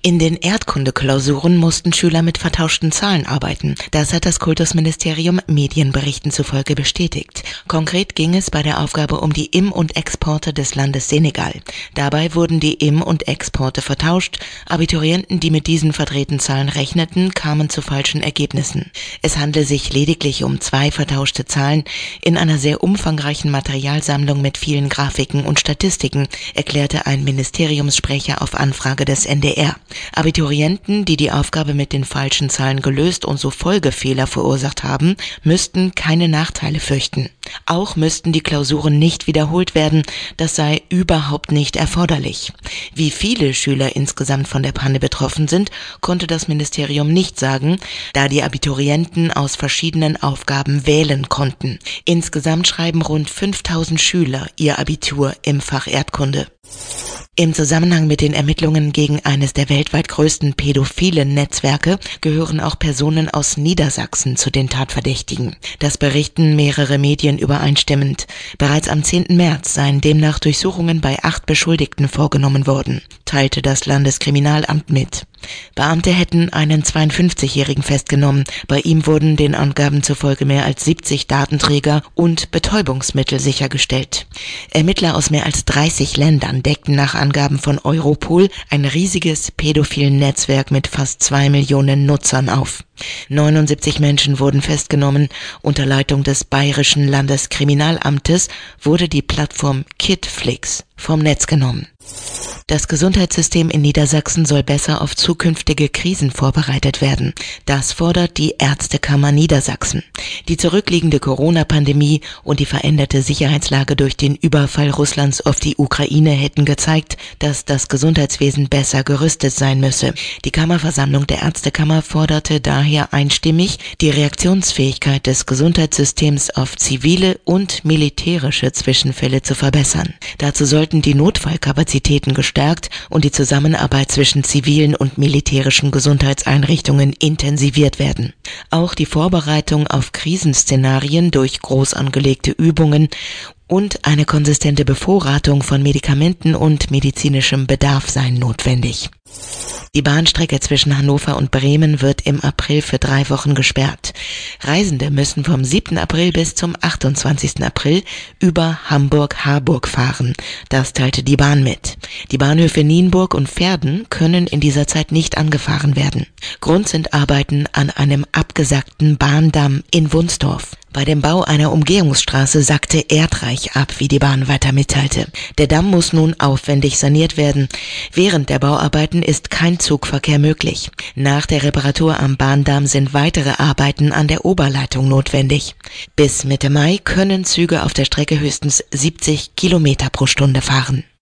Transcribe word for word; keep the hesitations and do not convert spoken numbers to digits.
In den Erdkunde-Klausuren mussten Schüler mit vertauschten Zahlen arbeiten. Das hat das Kultusministerium Medienberichten zufolge bestätigt. Konkret ging es bei der Aufgabe um die Im- und Exporte des Landes Senegal. Dabei wurden die Im- und Exporte vertauscht. Abiturienten, die mit diesen verdrehten Zahlen rechneten, kamen zu falschen Ergebnissen. Es handle sich lediglich um zwei vertauschte Zahlen in einer sehr umfangreichen Materialsammlung mit vielen Grafiken und Statistiken, erklärte ein Ministeriumssprecher auf Anfrage des N D R. Abiturienten, die die Aufgabe mit den falschen Zahlen gelöst und so Folgefehler verursacht haben, müssten keine Nachteile fürchten. Auch müssten die Klausuren nicht wiederholt werden, das sei überhaupt nicht erforderlich. Wie viele Schüler insgesamt von der Panne betroffen sind, konnte das Ministerium nicht sagen, da die Abiturienten aus verschiedenen Aufgaben wählen konnten. Insgesamt schreiben rund fünftausend Schüler ihr Abitur im Fach Erdkunde. Im Zusammenhang mit den Ermittlungen gegen eines der weltweit größten pädophilen Netzwerke gehören auch Personen aus Niedersachsen zu den Tatverdächtigen. Das berichten mehrere Medien übereinstimmend. Bereits am zehnten März seien demnach Durchsuchungen bei acht Beschuldigten vorgenommen worden, teilte das Landeskriminalamt mit. Beamte hätten einen zweiundfünfzigjährigen festgenommen. Bei ihm wurden den Angaben zufolge mehr als siebzig Datenträger und Betäubungsmittel sichergestellt. Ermittler aus mehr als dreißig Ländern deckten nach Angaben von Europol ein riesiges pädophilen Netzwerk mit fast zwei Millionen Nutzern auf. neunundsiebzig Menschen wurden festgenommen. Unter Leitung des Bayerischen Landeskriminalamtes wurde die Plattform Kidflix vom Netz genommen. Das Gesundheitssystem in Niedersachsen soll besser auf zukünftige Krisen vorbereitet werden. Das fordert die Ärztekammer Niedersachsen. Die zurückliegende Corona-Pandemie und die veränderte Sicherheitslage durch den Überfall Russlands auf die Ukraine hätten gezeigt, dass das Gesundheitswesen besser gerüstet sein müsse. Die Kammerversammlung der Ärztekammer forderte daher einstimmig, die Reaktionsfähigkeit des Gesundheitssystems auf zivile und militärische Zwischenfälle zu verbessern. Dazu sollten die Notfallkapazitäten gestärkt und die Zusammenarbeit zwischen zivilen und militärischen Gesundheitseinrichtungen intensiviert werden. Auch die Vorbereitung auf Krisenszenarien durch groß angelegte Übungen und eine konsistente Bevorratung von Medikamenten und medizinischem Bedarf seien notwendig. Die Bahnstrecke zwischen Hannover und Bremen wird im April für drei Wochen gesperrt. Reisende müssen vom siebten April bis zum achtundzwanzigsten April über Hamburg-Harburg fahren. Das teilte die Bahn mit. Die Bahnhöfe Nienburg und Verden können in dieser Zeit nicht angefahren werden. Grund sind Arbeiten an einem abgesackten Bahndamm in Wunsdorf. Bei dem Bau einer Umgehungsstraße sackte Erdreich ab, wie die Bahn weiter mitteilte. Der Damm muss nun aufwendig saniert werden. Während der Bauarbeiten ist kein Zugverkehr möglich. Nach der Reparatur am Bahndamm sind weitere Arbeiten an der Oberleitung notwendig. Bis Mitte Mai können Züge auf der Strecke höchstens siebzig Kilometer pro Stunde fahren.